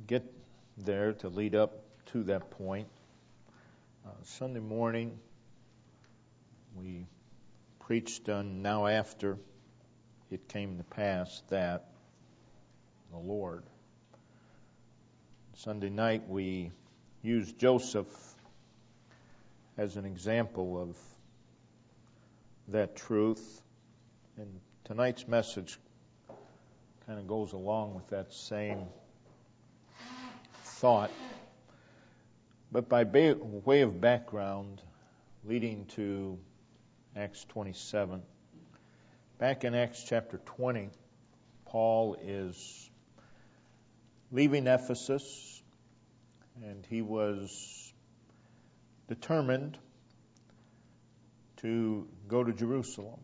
get there to lead up to that point. Sunday morning, we preached on now after it came to pass that the Lord. Sunday night, we used Joseph as an example of that truth. And tonight's message kind of goes along with that same thought. But by way of background, leading to Acts 27, back in Acts chapter 20, Paul is leaving Ephesus, and he was determined to go to Jerusalem.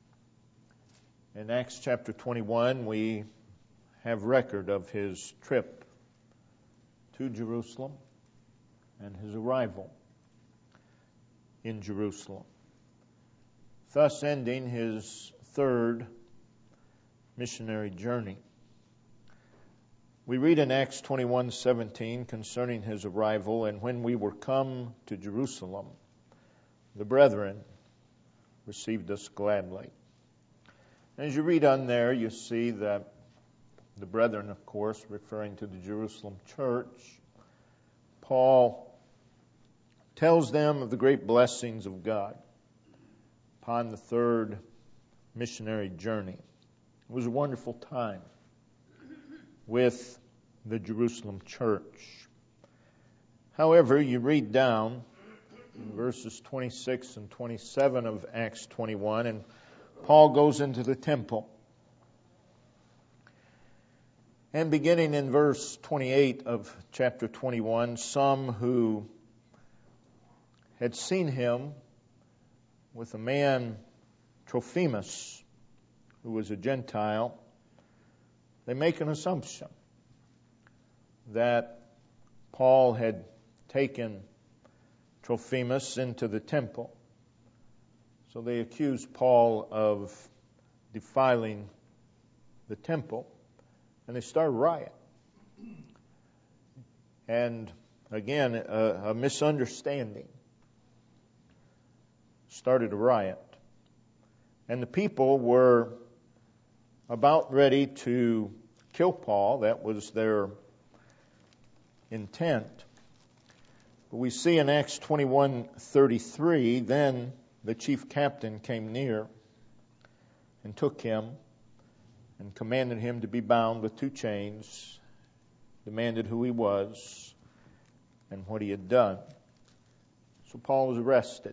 In Acts chapter 21, we have record of his trip to Jerusalem and his arrival in Jerusalem, thus ending his third missionary journey. We read in Acts 21:17 concerning his arrival, "And when we were come to Jerusalem, the brethren received us gladly." As you read on there, you see that the brethren, of course, referring to the Jerusalem church, Paul tells them of the great blessings of God upon the third missionary journey. It was a wonderful time with the Jerusalem church. However, you read down in verses 26 and 27 of Acts 21, and Paul goes into the temple. And beginning in verse 28 of chapter 21, some who had seen him with a man, Trophimus, who was a Gentile, they make an assumption that Paul had taken Trophimus into the temple. So they accuse Paul of defiling the temple, and they start a riot. And again, a misunderstanding started a riot. And the people were about ready to kill Paul. That was their intent. But we see in Acts 21:33, then the chief captain came near and took him and commanded him to be bound with 2 chains, demanded who he was and what he had done. So Paul was arrested,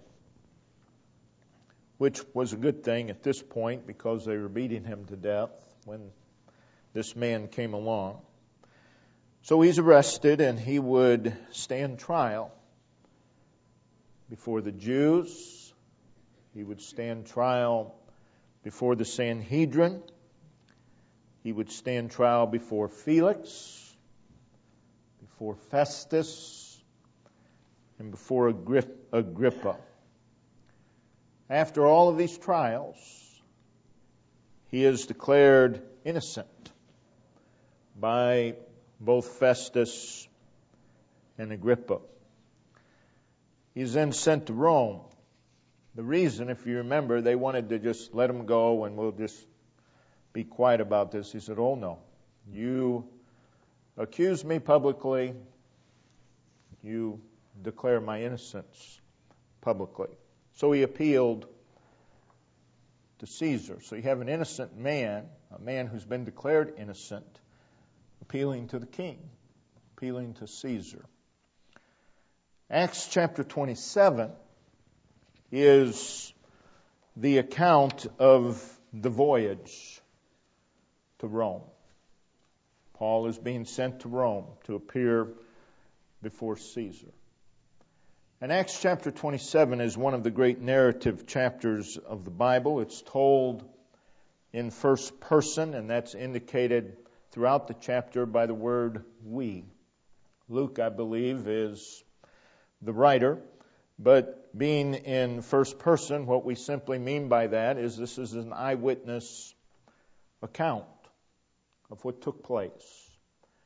which was a good thing at this point because they were beating him to death when this man came along. So he's arrested, and he would stand trial before the Jews. He would stand trial before the Sanhedrin. He would stand trial before Felix, before Festus, and before Agrippa. After all of these trials, he is declared innocent by both Festus and Agrippa. He's then sent to Rome. The reason, if you remember, they wanted to just let him go and we'll just be quiet about this. He said, "Oh no, you accuse me publicly, you declare my innocence publicly." So he appealed to Caesar. So you have an innocent man, a man who's been declared innocent, appealing to the king, appealing to Caesar. Acts chapter 27 is the account of the voyage to Rome. Paul is being sent to Rome to appear before Caesar. And Acts chapter 27 is one of the great narrative chapters of the Bible. It's told in first person, and that's indicated throughout the chapter by the word we. Luke, I believe, is the writer, but being in first person, what we simply mean by that is this is an eyewitness account of what took place,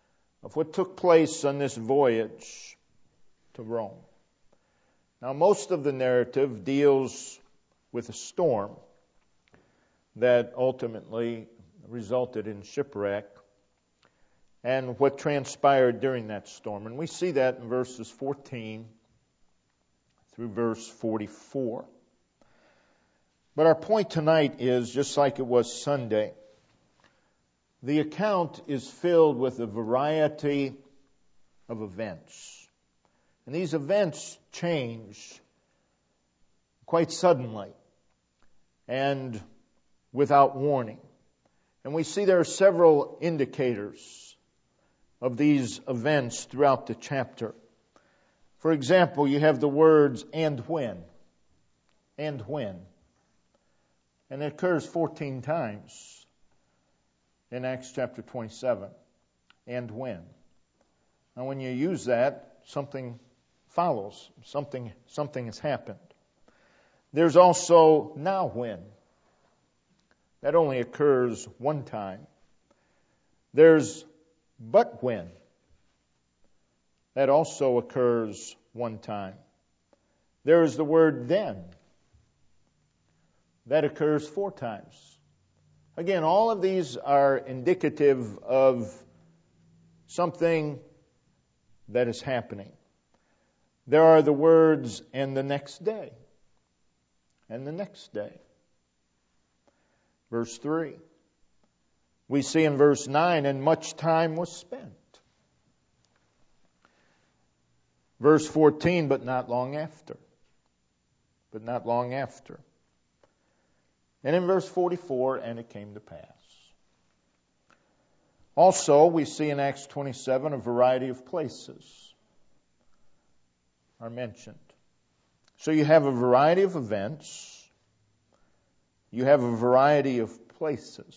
of what took place on this voyage to Rome. Now, most of the narrative deals with a storm that ultimately resulted in shipwreck and what transpired during that storm. And we see that in verses 14 through verse 44. But our point tonight is, just like it was Sunday, the account is filled with a variety of events. And these events change quite suddenly and without warning. And we see there are several indicators of these events throughout the chapter. For example, you have the words, and when. And when. And it occurs 14 times in Acts chapter 27. And when. Now when you use that, something follows. Something has happened. There's also now when. That only occurs one time. There's but when. That also occurs one time. There is the word then. That occurs 4 times. Again, all of these are indicative of something that is happening. There are the words, and the next day. And the next day. Verse 3. We see in verse 9, and much time was spent. Verse 14, but not long after. But not long after. And in verse 44, and it came to pass. Also, we see in Acts 27 a variety of places are mentioned. So you have a variety of events. You have a variety of places.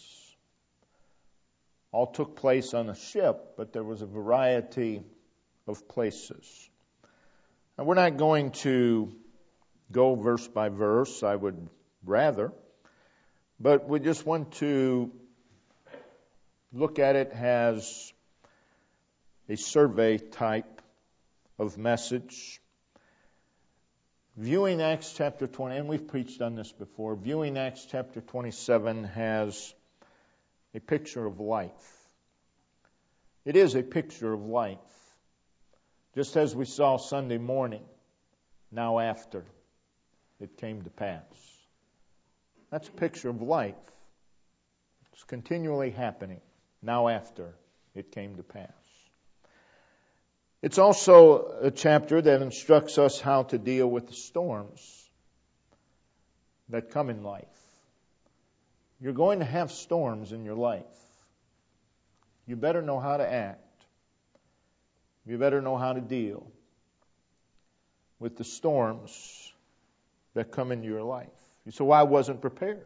All took place on a ship, but there was a variety of places. Now, we're not going to go verse by verse, I would rather, but we just want to look at it as a survey type of message. Viewing Acts chapter 20, and we've preached on this before, viewing Acts chapter 27 has a picture of life. It is a picture of life. Just as we saw Sunday morning, now after it came to pass. That's a picture of life. It's continually happening, now after it came to pass. It's also a chapter that instructs us how to deal with the storms that come in life. You're going to have storms in your life. You better know how to act. You better know how to deal with the storms that come into your life. You say, well, I wasn't prepared.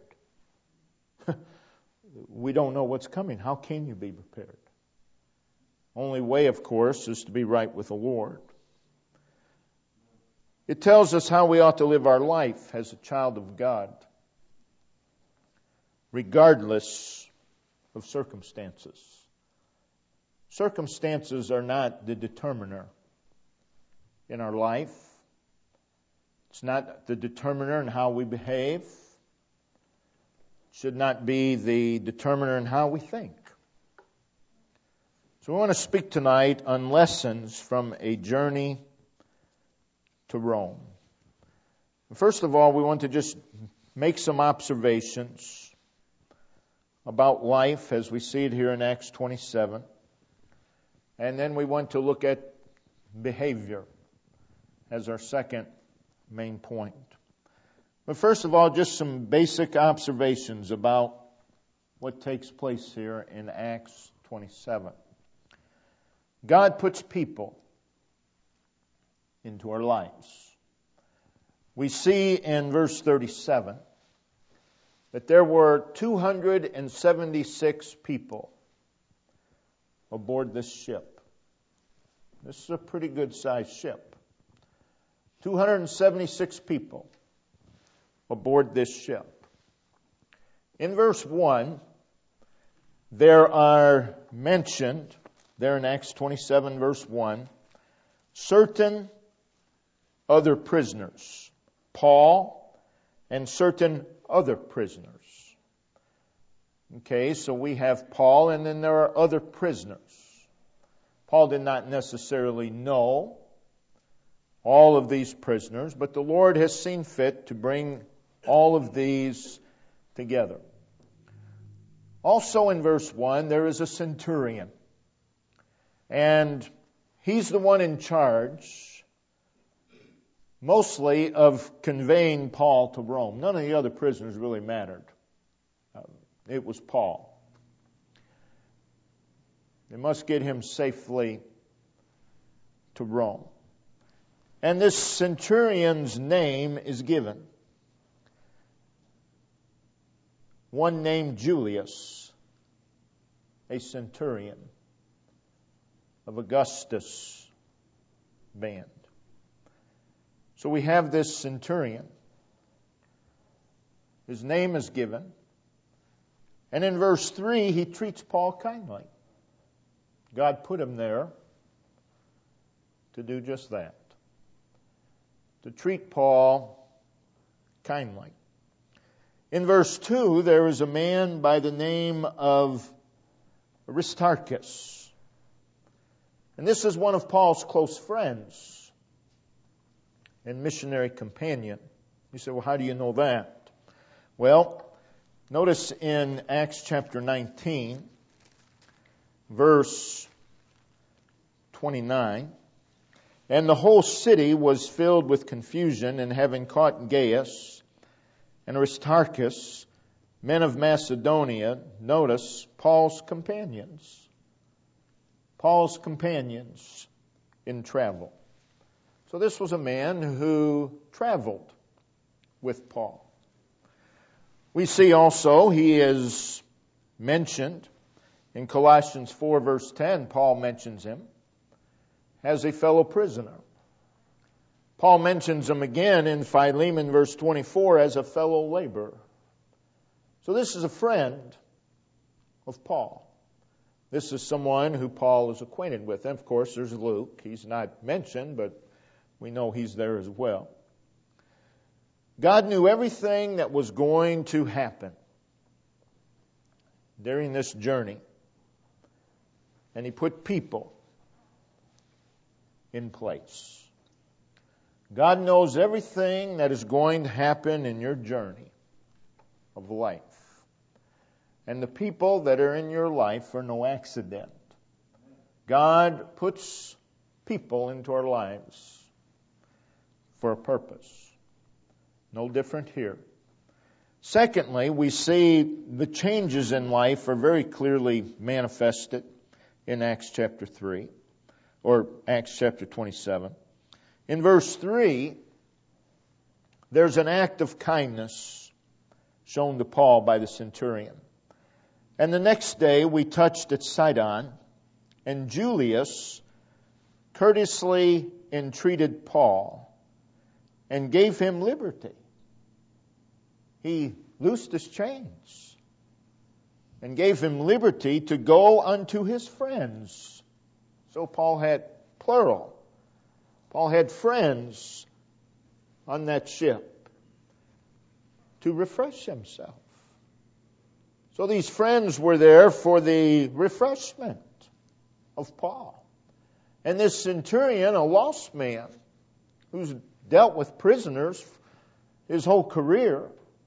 We don't know what's coming. How can you be prepared? Only way, of course, is to be right with the Lord. It tells us how we ought to live our life as a child of God, regardless of circumstances. Circumstances are not the determiner in our life. It's not the determiner in how we behave. It should not be the determiner in how we think. So we want to speak tonight on lessons from a journey to Rome. First of all, we want to just make some observations about life as we see it here in Acts 27. And then we want to look at behavior as our second main point. But first of all, just some basic observations about what takes place here in Acts 27. God puts people into our lives. We see in verse 37 that there were 276 people aboard this ship. This is a pretty good sized ship. 276 people aboard this ship. In verse 1, there are mentioned there in Acts 27 verse 1, certain other prisoners, Paul and certain other prisoners. Okay, so we have Paul and then there are other prisoners. Paul did not necessarily know all of these prisoners, but the Lord has seen fit to bring all of these together. Also in verse 1, there is a centurion. And he's the one in charge, mostly of conveying Paul to Rome. None of the other prisoners really mattered. It was Paul. They must get him safely to Rome. And this centurion's name is given. One named Julius, a centurion of Augustus' band. So we have this centurion. His name is given. And in verse 3, he treats Paul kindly. God put him there to do just that. To treat Paul kindly. In verse 2, there is a man by the name of Aristarchus. And this is one of Paul's close friends and missionary companion. You say, well, how do you know that? Well, notice in Acts chapter 19, verse 29, and the whole city was filled with confusion, and having caught Gaius and Aristarchus, men of Macedonia, notice Paul's companions. Paul's companions in travel. So this was a man who traveled with Paul. We see also he is mentioned in Colossians 4 verse 10. Paul mentions him as a fellow prisoner. Paul mentions him again in Philemon verse 24 as a fellow laborer. So this is a friend of Paul. This is someone who Paul is acquainted with. And of course, there's Luke. He's not mentioned, but we know he's there as well. God knew everything that was going to happen during this journey. And He put people in place. God knows everything that is going to happen in your journey of life. And the people that are in your life are no accident. God puts people into our lives for a purpose. No different here. Secondly, we see the changes in life are very clearly manifested in Acts chapter 3, or Acts chapter 27. In verse 3, there's an act of kindness shown to Paul by the centurion. And the next day we touched at Sidon, and Julius courteously entreated Paul and gave him liberty. He loosed his chains and gave him liberty to go unto his friends. So Paul had plural. Paul had friends on that ship to refresh himself. So these friends were there for the refreshment of Paul. And this centurion, a lost man, who's dealt with prisoners his whole career,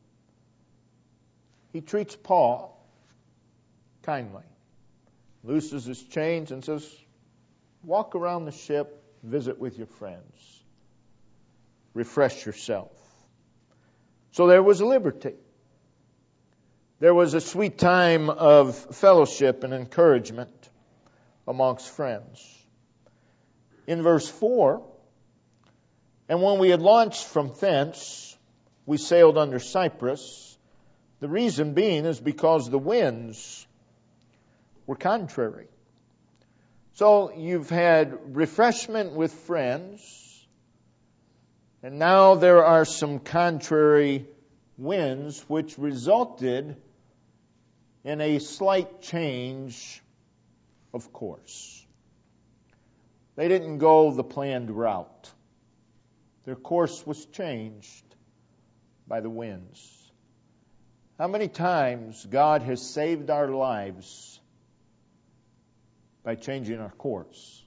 he treats Paul kindly, looses his chains and says, walk around the ship, visit with your friends, refresh yourself. So there was liberty. There was a sweet time of fellowship and encouragement amongst friends. In verse 4, and when we had launched from thence, we sailed under Cyprus. The reason being is because the winds were contrary. So you've had refreshment with friends, and now there are some contrary winds which resulted in a slight change of course. They didn't go the planned route. Their course was changed by the winds. How many times God has saved our lives by changing our course?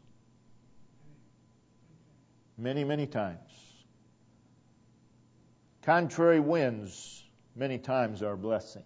Many, many times. Contrary winds, many times, are a blessing.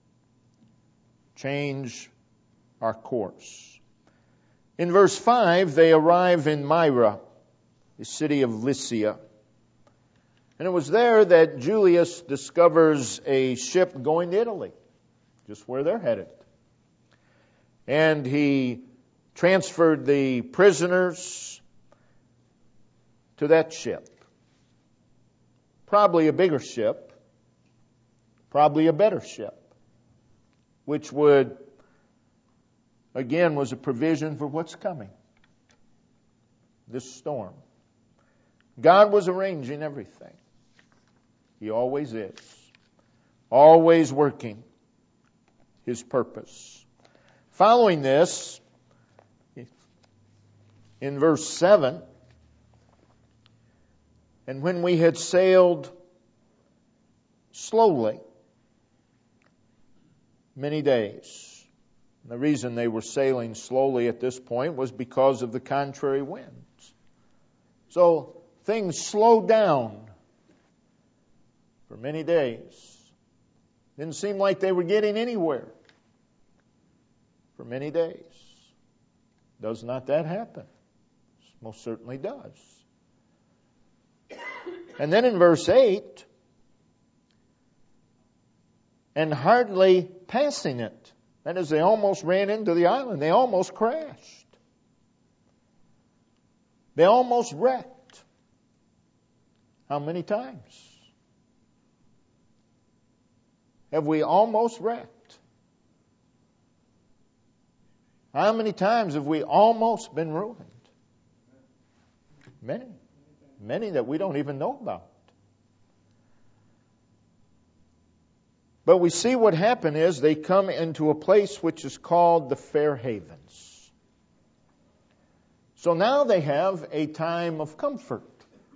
Change our course. In verse 5, they arrive in Myra, the city of Lycia. And it was there that Julius discovers a ship going to Italy, just where they're headed. And he transferred the prisoners to that ship. Probably a bigger ship, probably a better ship, which would, again, was a provision for what's coming, this storm. God was arranging everything. He always is. Always working His purpose. Following this, in verse 7, and when we had sailed slowly many days. The reason they were sailing slowly at this point was because of the contrary winds. So things slowed down for many days. Didn't seem like they were getting anywhere for many days. Does not that happen? Most certainly does. And then in verse 8, and hardly passing it. That is, they almost ran into the island. They almost crashed. They almost wrecked. How many times have we almost wrecked? How many times have we almost been ruined? Many. Many that we don't even know about. But we see what happened is they come into a place which is called the Fair Havens. So now they have a time of comfort,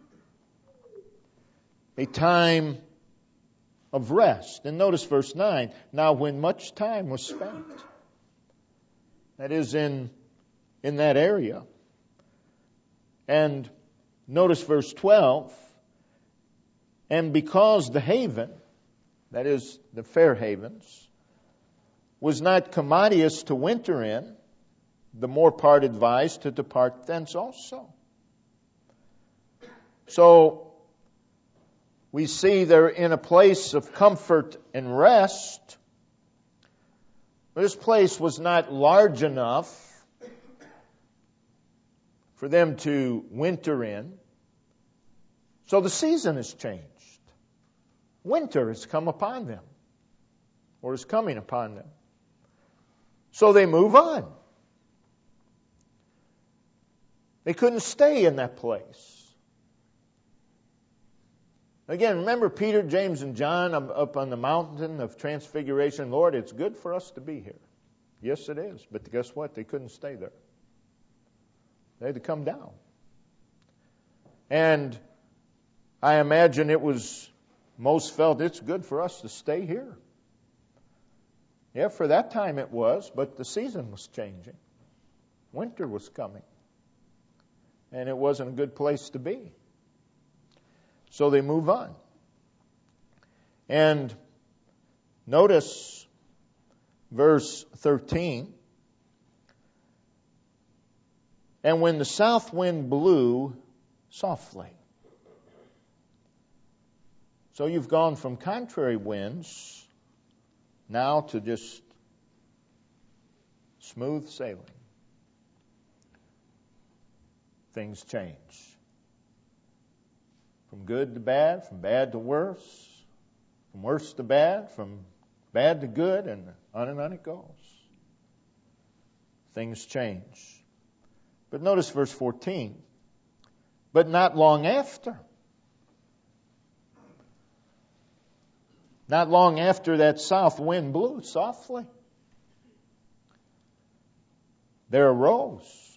a time of rest. And notice verse 9. Now when much time was spent, that is in that area. And notice verse 12. And because the haven, that is the Fair Havens, was not commodious to winter in, the more part advised to depart thence also. So we see they're in a place of comfort and rest. This place was not large enough for them to winter in. So the season has changed. Winter has come upon them, or is coming upon them. So they move on. They couldn't stay in that place. Again, remember Peter, James, and John up on the mountain of Transfiguration. Lord, it's good for us to be here. Yes, it is. But guess what? They couldn't stay there. They had to come down. And I imagine it was, most felt it's good for us to stay here. Yeah, for that time it was, but the season was changing. Winter was coming. And it wasn't a good place to be. So they move on. And notice verse 13. And when the south wind blew softly. So you've gone from contrary winds now to just smooth sailing. Things change. From good to bad, from bad to worse, from worse to bad, from bad to good, and on it goes. Things change. But notice verse 14. But not long after. Not long after that south wind blew softly. there arose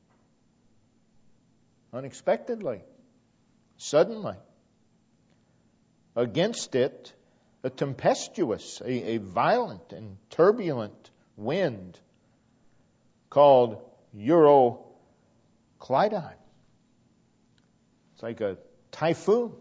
unexpectedly, suddenly, against it a tempestuous, a violent and turbulent wind called Euroclydon. It's like a typhoon,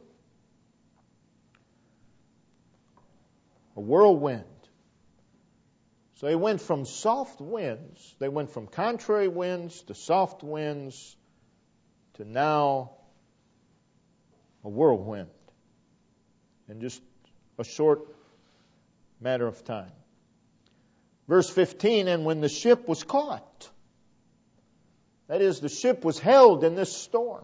a whirlwind. So they went from soft winds, they went from contrary winds to soft winds to now a whirlwind in just a short matter of time. Verse 15, and when the ship was caught, that is, the ship was held in this storm.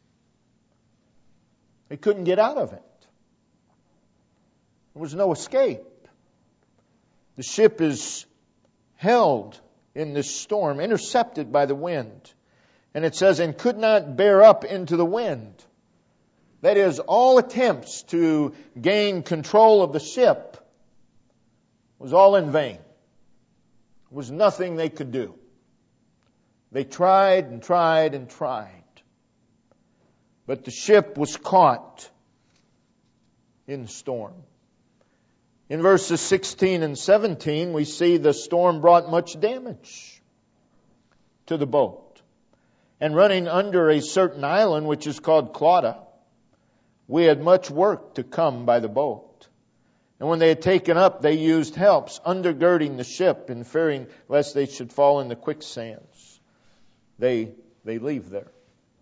They couldn't get out of it. There was no escape. The ship is held in this storm, intercepted by the wind. And it says, and could not bear up into the wind. That is, all attempts to gain control of the ship was all in vain. There was nothing they could do. They tried and tried and tried. But the ship was caught in the storm. In verses 16 and 17, we see the storm brought much damage to the boat. And running under a certain island, which is called Clauda, we had much work to come by the boat. And when they had taken up, they used helps, undergirding the ship and fearing lest they should fall in the quicksands. They leave there.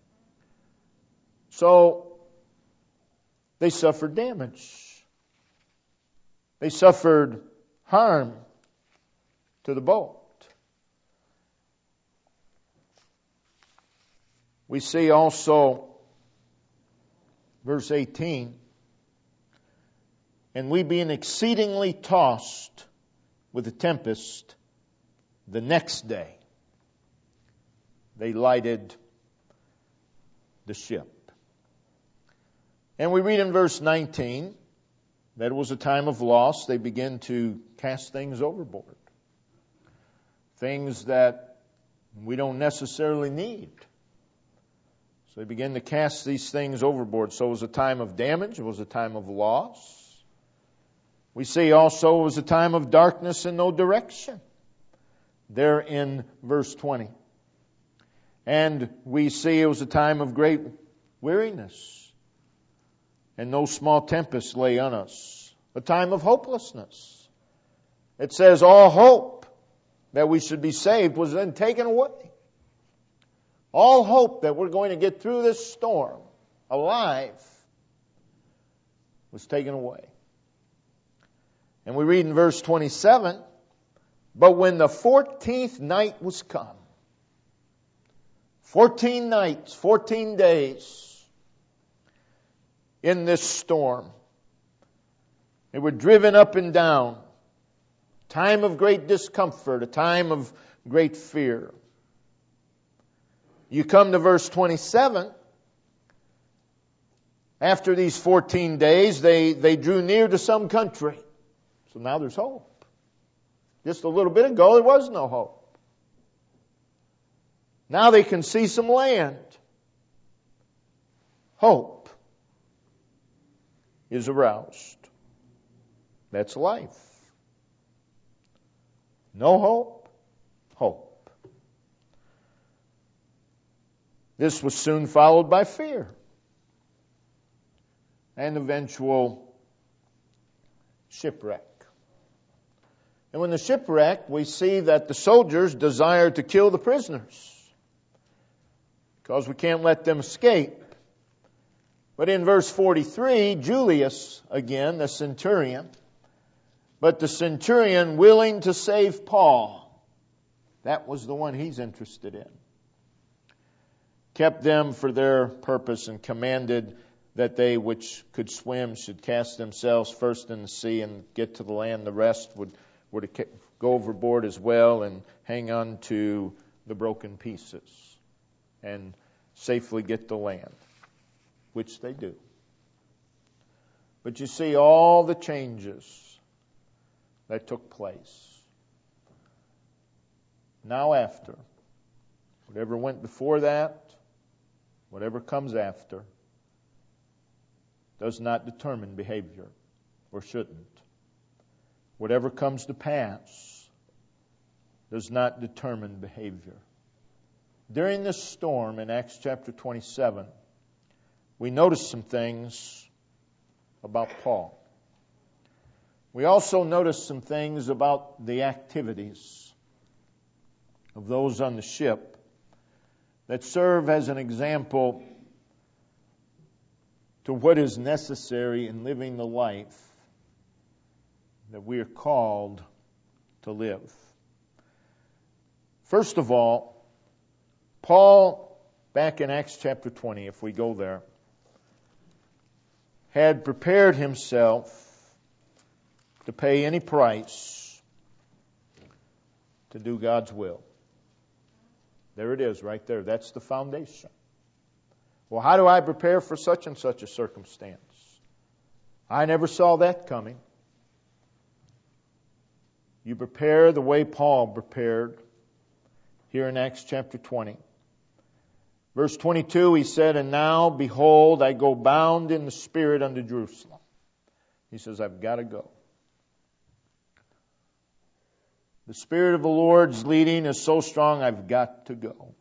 So they suffered damage. They suffered harm to the boat. We see also, verse 18, and we being exceedingly tossed with a tempest, the next day they lighted the ship. And we read in verse 19 that it was a time of loss. They began to cast things overboard. Things that we don't necessarily need. So they began to cast these things overboard. So it was a time of damage. It was a time of loss. We see also it was a time of darkness and no direction. There in verse 20. And we see it was a time of great weariness. And no small tempest lay on us. A time of hopelessness. It says all hope that we should be saved was then taken away. All hope that we're going to get through this storm alive was taken away. And we read in verse 27, but when the 14th night was come, 14 nights, 14 days, in this storm. They were driven up and down. Time of great discomfort, a time of great fear. You come to verse 27. After these 14 days, they drew near to some country. So now there's hope. Just a little bit ago, there was no hope. Now they can see some land. Hope is aroused. That's life. No hope, hope. This was soon followed by fear and eventual shipwreck. And when the shipwreck, we see that the soldiers desire to kill the prisoners because we can't let them escape. But in verse 43, Julius, again, the centurion, but the centurion willing to save Paul, that was the one he's interested in, kept them for their purpose and commanded that they which could swim should cast themselves first in the sea and get to the land. The rest would go overboard as well and hang on to the broken pieces and safely get to land. Which they do. But you see all the changes that took place. Now after Whatever went before that, whatever comes after, does not determine behavior, or shouldn't. Whatever comes to pass does not determine behavior. During this storm in Acts chapter 27, we notice some things about Paul. We also notice some things about the activities of those on the ship that serve as an example to what is necessary in living the life that we are called to live. First of all, Paul, back in Acts chapter 20, if we go there, had prepared himself to pay any price to do God's will. There it is, right there. That's the foundation. Well, how do I prepare for such and such a circumstance? I never saw that coming. You prepare the way Paul prepared here in Acts chapter 20. Verse 22, he said, "And now, behold, I go bound in the Spirit unto Jerusalem." He says, I've got to go. The Spirit of the Lord's leading is so strong, I've got to go.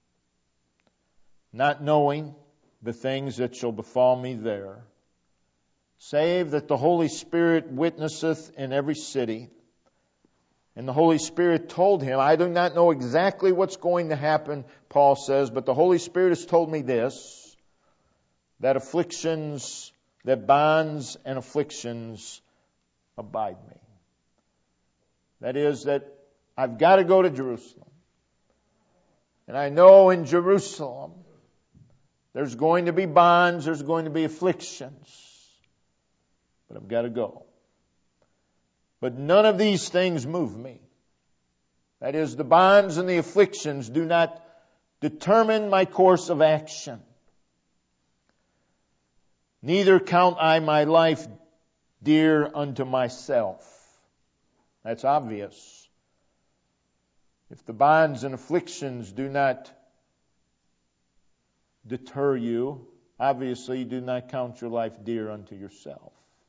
Not knowing the things that shall befall me there, save that the Holy Spirit witnesseth in every city. And the Holy Spirit told him, I do not know exactly what's going to happen, Paul says, but the Holy Spirit has told me this, that afflictions, that bonds and afflictions abide me. That is, that I've got to go to Jerusalem. And I know in Jerusalem there's going to be bonds, there's going to be afflictions. But I've got to go. But none of these things move me. That is, the bonds and the afflictions do not determine my course of action. Neither count I my life dear unto myself. That's obvious. If the bonds and afflictions do not deter you, obviously you do not count your life dear unto yourself.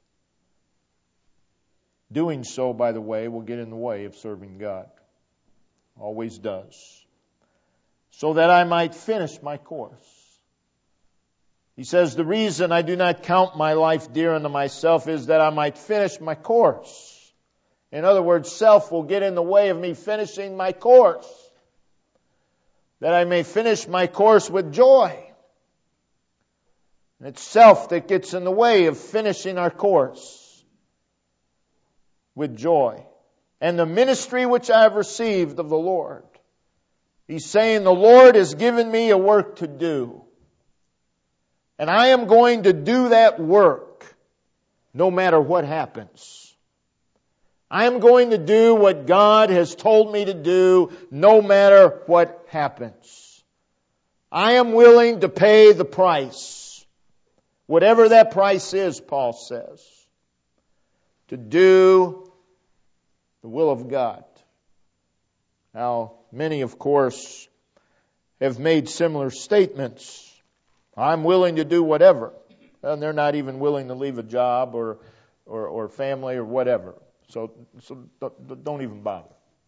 Doing so, by the way, will get in the way of serving God. Always does. So that I might finish my course. He says, the reason I do not count my life dear unto myself is that I might finish my course. In other words, self will get in the way of me finishing my course. That I may finish my course with joy. And it's self that gets in the way of finishing our course with joy. And the ministry which I have received of the Lord. He's saying the Lord has given me a work to do. And I am going to do that work no matter what happens. I am going to do what God has told me to do no matter what happens. I am willing to pay the price. Whatever that price is, Paul says. To do the will of God. Now, many, of course, have made similar statements. I'm willing to do whatever. And they're not even willing to leave a job or family or whatever. So don't even bother.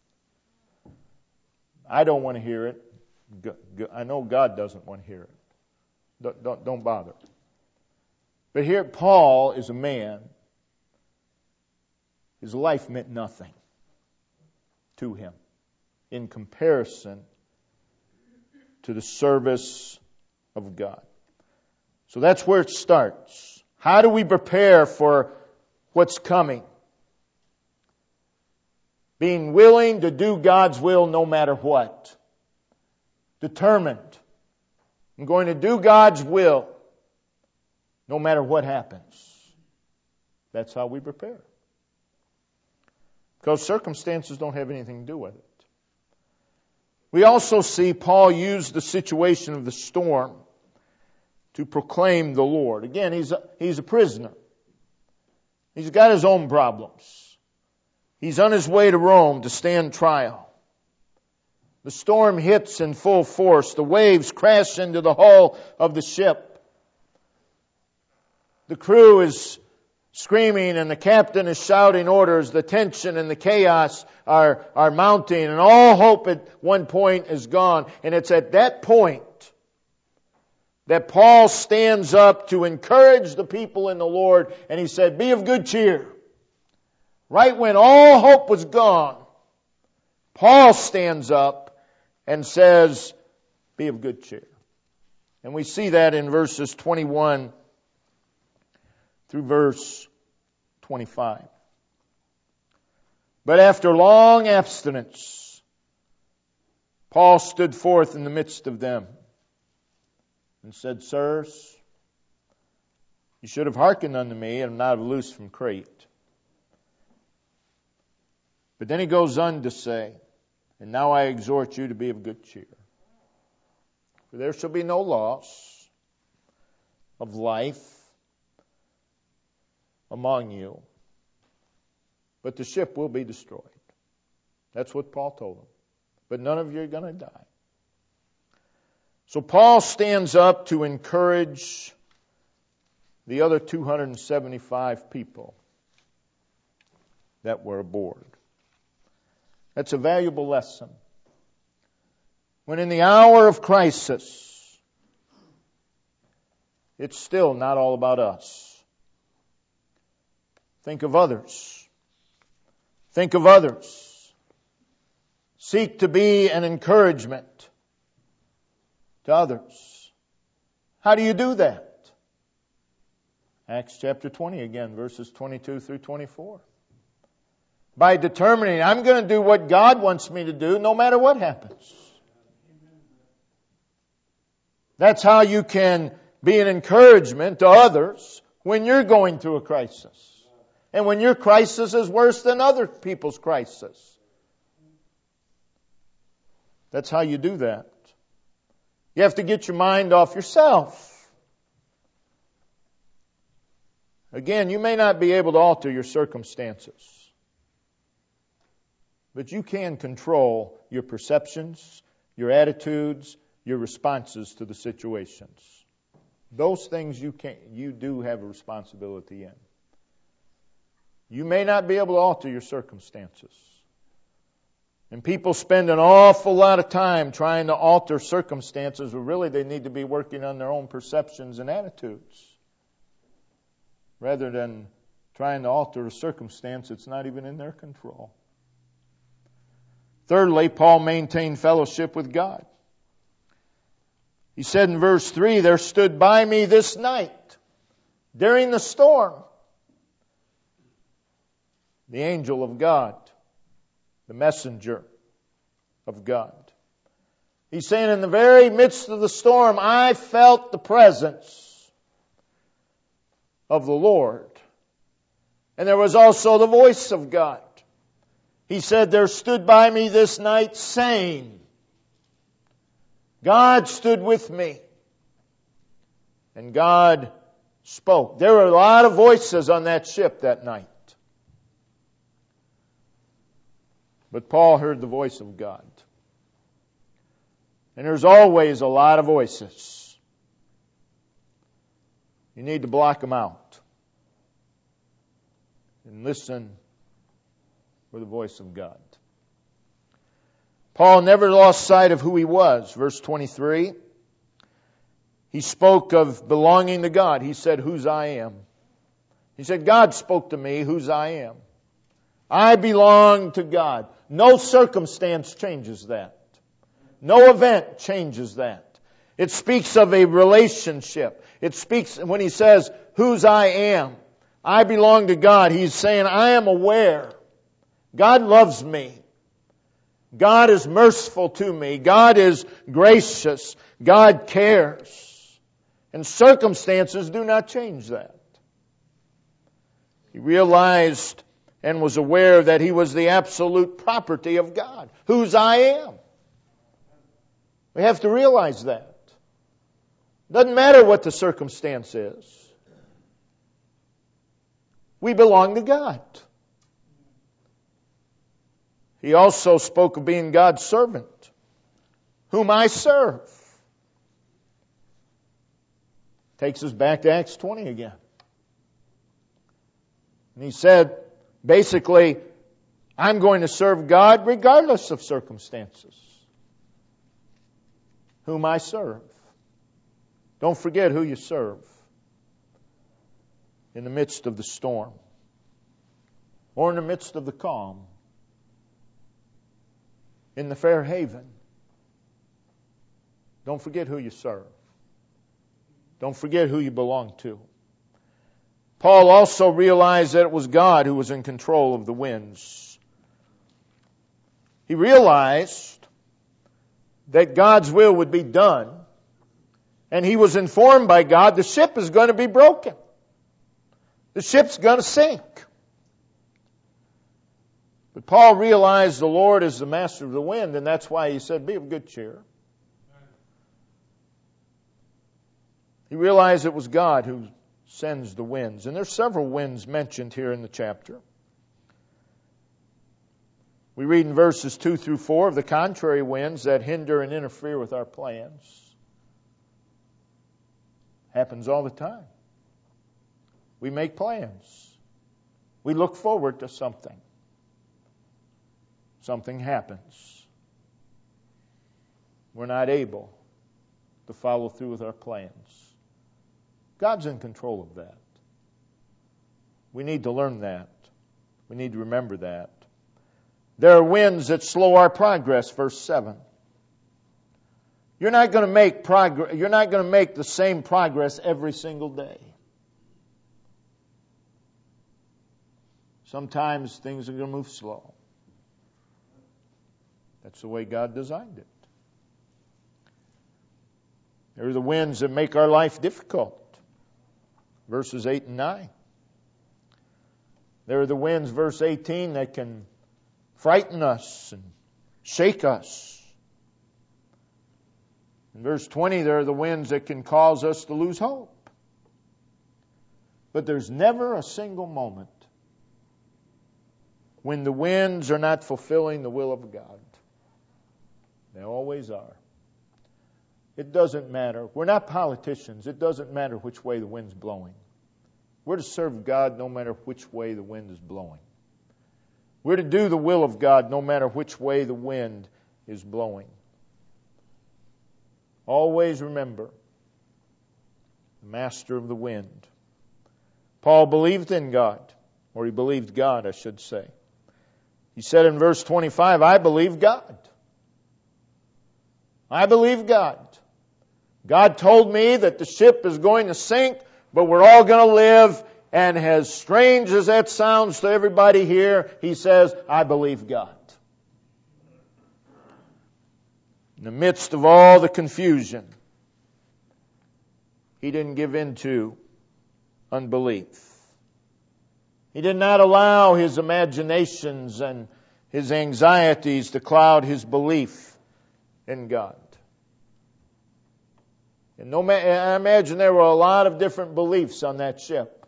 I don't want to hear it. I know God doesn't want to hear it. Don't bother. But here Paul is a man. His life meant nothing to him in comparison to the service of God. So that's where it starts. How do we prepare for what's coming? Being willing to do God's will no matter what. Determined. I'm going to do God's will no matter what happens. That's how we prepare. Because circumstances don't have anything to do with it. We also see Paul use the situation of the storm to proclaim the Lord. Again, he's a prisoner. He's got his own problems. He's on his way to Rome to stand trial. The storm hits in full force. The waves crash into the hull of the ship. The crew is screaming and the captain is shouting orders. The tension and the chaos are mounting, and all hope at one point is gone. And it's at that point that Paul stands up to encourage the people in the Lord, and he said, "Be of good cheer." Right when all hope was gone, Paul stands up and says, "Be of good cheer." And we see that in verses 21 through verse 25. But after long abstinence, Paul stood forth in the midst of them and said, "Sirs, you should have hearkened unto me and not have loosed from Crete." But then he goes on to say, "And now I exhort you to be of good cheer. For there shall be no loss of life among you, but the ship will be destroyed." That's what Paul told them. But none of you are going to die. So Paul stands up to encourage the other 275 people that were aboard. That's a valuable lesson. When in the hour of crisis, it's still not all about us. Think of others. Think of others. Seek to be an encouragement to others. How do you do that? Acts chapter 20 again, verses 22 through 24. By determining, I'm going to do what God wants me to do no matter what happens. That's how you can be an encouragement to others when you're going through a crisis. And when your crisis is worse than other people's crisis. That's how you do that. You have to get your mind off yourself. Again, you may not be able to alter your circumstances. But you can control your perceptions, your attitudes, your responses to the situations. Those things you do have a responsibility in. You may not be able to alter your circumstances. And people spend an awful lot of time trying to alter circumstances when really they need to be working on their own perceptions and attitudes. Rather than trying to alter a circumstance that's not even in their control. Thirdly, Paul maintained fellowship with God. He said in verse 3, "There stood by me this night, during the storm, the angel of God, the messenger of God." He's saying in the very midst of the storm, I felt the presence of the Lord. And there was also the voice of God. He said, "There stood by me this night saying," God stood with me. And God spoke. There were a lot of voices on that ship that night. But Paul heard the voice of God. And there's always a lot of voices. You need to block them out. And listen for the voice of God. Paul never lost sight of who he was. Verse 23. He spoke of belonging to God. He said, "Whose I am." He said, God spoke to me, whose I am. I belong to God. No circumstance changes that. No event changes that. It speaks of a relationship. It speaks, when he says, "Whose I am," I belong to God. He's saying, I am aware. God loves me. God is merciful to me. God is gracious. God cares. And circumstances do not change that. He realized and was aware that he was the absolute property of God. Whose I am. We have to realize that. Doesn't matter what the circumstance is. We belong to God. He also spoke of being God's servant. whom I serve. Takes us back to Acts 20 again. And he said, basically, I'm going to serve God regardless of circumstances. Whom I serve. Don't forget who you serve in the midst of the storm or in the midst of the calm, in the fair haven. Don't forget who you serve. Don't forget who you belong to. Paul also realized that it was God who was in control of the winds. He realized that God's will would be done, and he was informed by God the ship is going to be broken. The ship's going to sink. But Paul realized the Lord is the master of the wind, and that's why he said, be of good cheer. He realized it was God who sends the winds. And there's several winds mentioned here in the chapter. We read in verses 2 through 4 of the contrary winds that hinder and interfere with our plans. Happens all the time. We make plans. We look forward to something. Something happens. We're not able to follow through with our plans. God's in control of that. We need to learn that. We need to remember that. There are winds that slow our progress, verse 7. You're not going to make progress. You're not going to make the same progress every single day. Sometimes things are going to move slow. That's the way God designed it. There are the winds that make our life difficult. Verses 8 and 9. There are the winds, verse 18, that can frighten us and shake us. In verse 20, there are the winds that can cause us to lose hope. But there's never a single moment when the winds are not fulfilling the will of God. They always are. It doesn't matter. We're not politicians. It doesn't matter which way the wind's blowing. We're to serve God no matter which way the wind is blowing. We're to do the will of God no matter which way the wind is blowing. Always remember the master of the wind. Paul believed in God, or he believed God, I should say. He said in verse 25, I believe God. I believe God. God told me that the ship is going to sink, but we're all going to live. And as strange as that sounds to everybody here, he says, I believe God. In the midst of all the confusion, he didn't give in to unbelief. He did not allow his imaginations and his anxieties to cloud his belief in God. And I imagine there were a lot of different beliefs on that ship.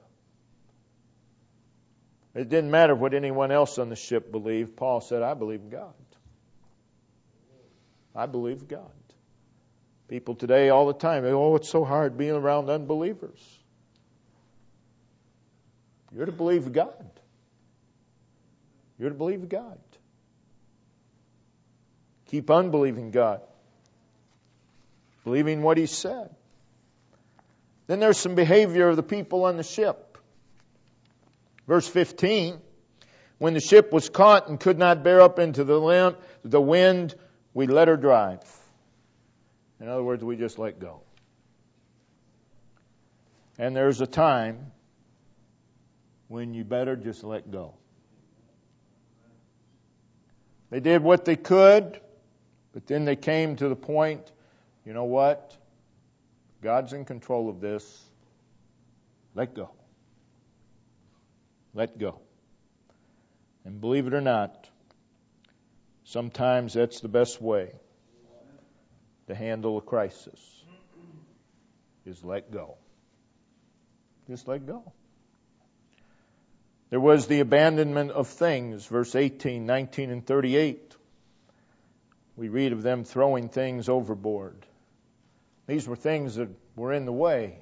It didn't matter what anyone else on the ship believed. Paul said, I believe God. I believe God. People today all the time, oh, it's so hard being around unbelievers. You're to believe God. You're to believe God. Keep unbelieving God. Believing what he said. Then there's some behavior of the people on the ship. Verse 15, when the ship was caught and could not bear up into the wind, we let her drive. In other words, we just let go. And there's a time when you better just let go. They did what they could, but then they came to the point, you know what? God's in control of this. Let go. Let go. And believe it or not, sometimes that's the best way to handle a crisis, is let go. Just let go. There was the abandonment of things, verse 18, 19, and 38. we read of them throwing things overboard. These were things that were in the way.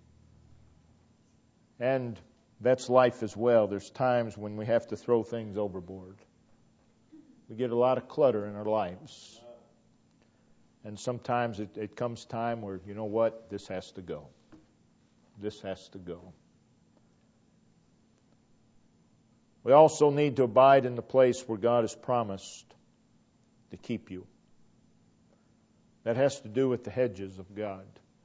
And that's life as well. There's times when we have to throw things overboard. We get a lot of clutter in our lives. And sometimes it comes time where, you know what, this has to go. This has to go. We also need to abide in the place where God has promised to keep you. That has to do with the hedges of God.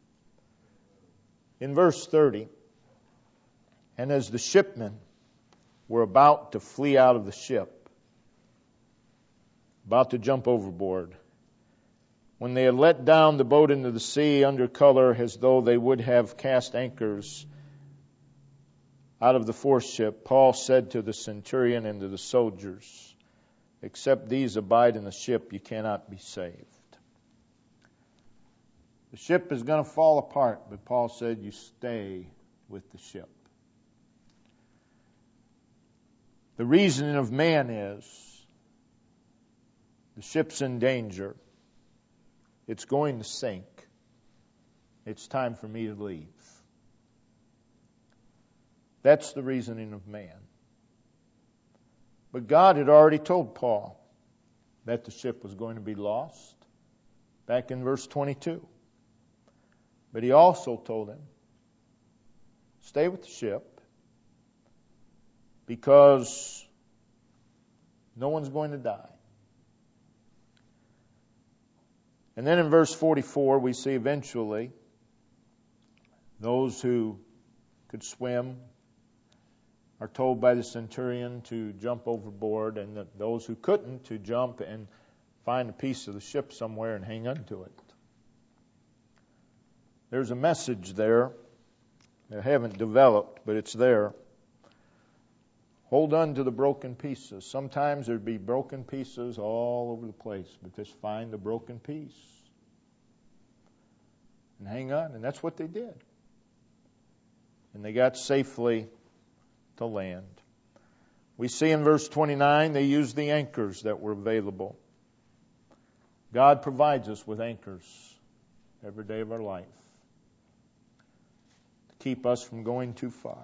In verse 30, and as the shipmen were about to flee out of the ship, about to jump overboard, when they had let down the boat into the sea under color as though they would have cast anchors out of the foreship, Paul said to the centurion and to the soldiers, "Except these abide in the ship, you cannot be saved." The ship is going to fall apart, but Paul said, you stay with the ship. The reasoning of man is, the ship's in danger. It's going to sink. It's time for me to leave. That's the reasoning of man. But God had already told Paul that the ship was going to be lost, back in verse 22. But he also told him, stay with the ship, because no one's going to die. And then in verse 44, we see eventually those who could swim are told by the centurion to jump overboard, and that those who couldn't to jump and find a piece of the ship somewhere and hang on to it. There's a message there that I haven't developed, but it's there. Hold on to the broken pieces. Sometimes there'd be broken pieces all over the place, but just find the broken piece and hang on. And that's what they did. And they got safely to land. We see in verse 29, they used the anchors that were available. God provides us with anchors every day of our life to keep us from going too far.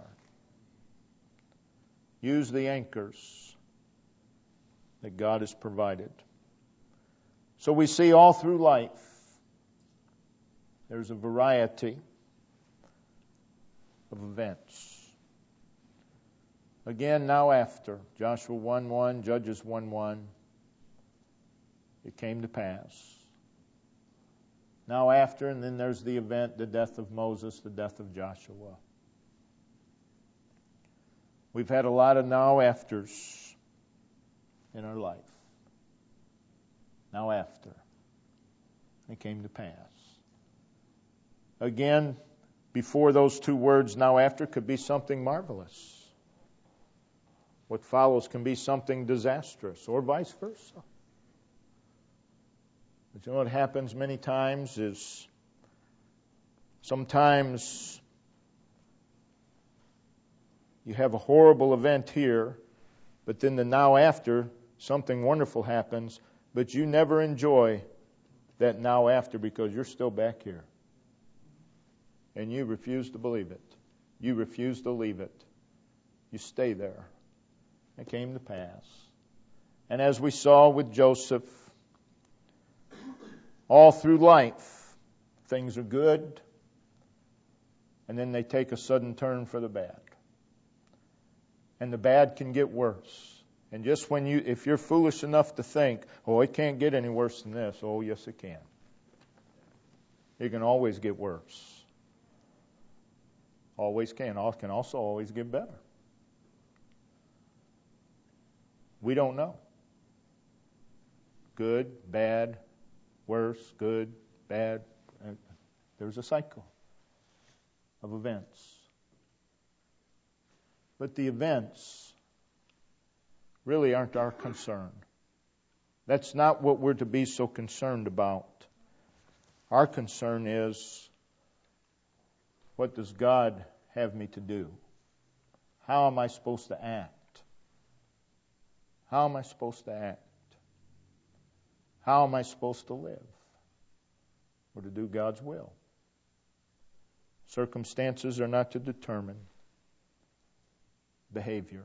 Use the anchors that God has provided. So we see all through life, there's a variety of events. Again, now after, Joshua 1:1, Judges 1:1, it came to pass. Now after, and then there's the event, the death of Moses, the death of Joshua. We've had a lot of now afters in our life. Now after, it came to pass. Again, before those two words, now after, could be something marvelous. What follows can be something disastrous, or vice versa. But you know what happens many times is sometimes you have a horrible event here, but then the now after, something wonderful happens, but you never enjoy that now after because you're still back here. And you refuse to believe it. You refuse to leave it. You stay there. It came to pass. And as we saw with Joseph, all through life, things are good, and then they take a sudden turn for the bad. And the bad can get worse. And just when if you're foolish enough to think, oh, it can't get any worse than this, oh, yes, it can. It can always get worse. Always can. It can also always get better. We don't know. Good, bad, worse, good, bad. There's a cycle of events. But the events really aren't our concern. That's not what we're to be so concerned about. Our concern is, what does God have me to do? How am I supposed to act? How am I supposed to act? How am I supposed to live? Or to do God's will? Circumstances are not to determine behavior.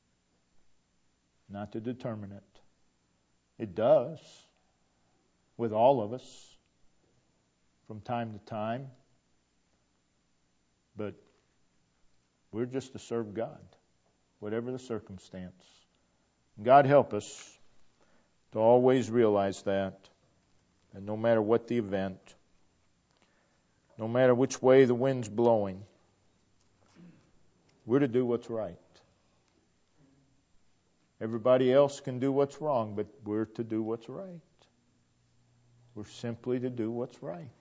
Not to determine it. It does with all of us from time to time. But we're just to serve God, whatever the circumstance. God help us to always realize that no matter what the event, no matter which way the wind's blowing, we're to do what's right. Everybody else can do what's wrong, but we're to do what's right. We're simply to do what's right.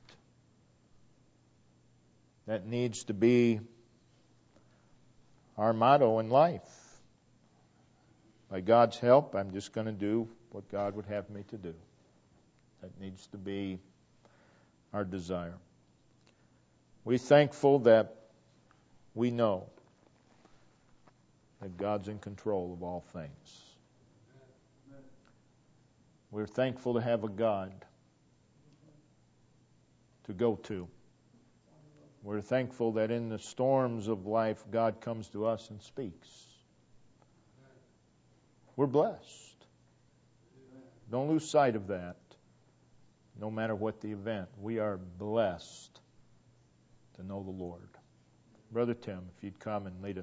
That needs to be our motto in life. By God's help, I'm just going to do what God would have me to do. That needs to be our desire. We're thankful that we know that God's in control of all things. We're thankful to have a God to go to. We're thankful that in the storms of life, God comes to us and speaks. We're blessed. Don't lose sight of that. No matter what the event, we are blessed to know the Lord. Brother Tim, if you'd come and lead us.